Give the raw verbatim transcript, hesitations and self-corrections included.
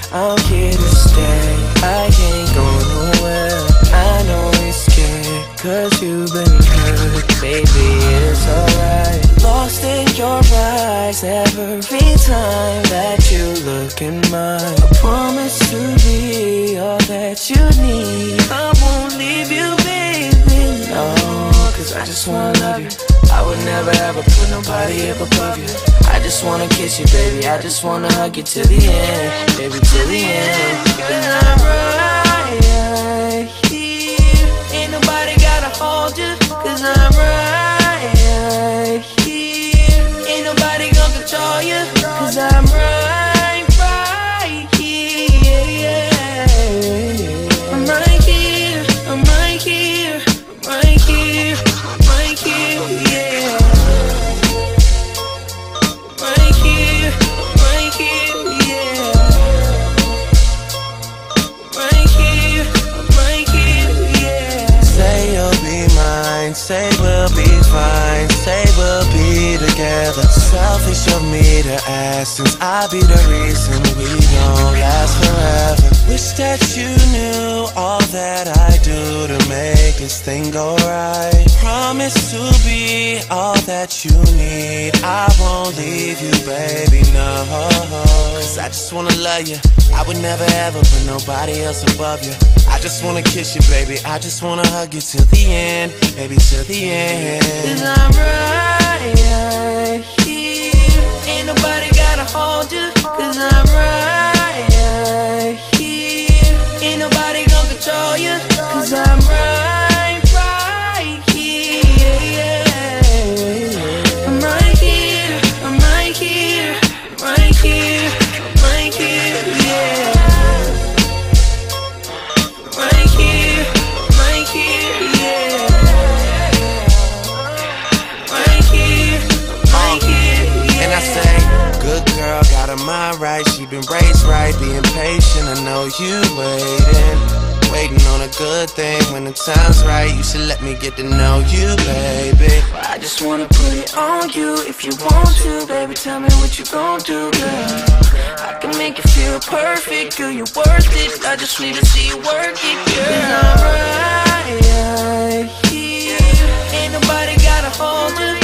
I'm here to stay, I ain't going nowhere. I know you're scared, cause you've been hurt. Baby, it's alright. Lost in your eyes every time that you look in mine. I promise to be all that you need. I won't leave you, baby, no, cause I just wanna love you. I would never ever put nobody up above you. I just wanna kiss you, baby, I just wanna hug you till the end. Baby, till the end. Cause I'm right here. Ain't nobody gotta hold you. Cause I'm right here. Ain't nobody gonna control you. Cause I'm right, right here. I'm right here, I'm right here, I'm right here, I'm right here, yeah. Right here, right here, yeah. Right here, right here, yeah. Say you'll be mine, say we'll be fine, say we'll be together. Selfish of me to ask, since I be the reason we don't last forever. Wish that you knew all that I do to make this thing go right. Promise to be all that you need. I won't leave you, baby, no. Cause I just wanna love you. I would never ever put nobody else above you. I just wanna kiss you, baby, I just wanna hug you till the end. Baby, till the end. Cause I'm right here. Ain't nobody gotta hold you. Cause I'm right here. Ain't nobody gonna control you. Cause I'm right, right here. I'm right here, I'm right here, I'm right here, I'm right here, yeah. Right here, right here, yeah. Right here, right here, yeah. And I say, good girl, got her mind right. She been raised right, being patient. I know you waiting. Waiting on a good thing when the time's right. You should let me get to know you, baby. I just wanna put it on you. If you want to, baby, tell me what you gon' do, girl. I can make you feel perfect, girl, you're worth it. I just need to see you work it, girl. Cause I'm right here. Ain't nobody gotta hold you.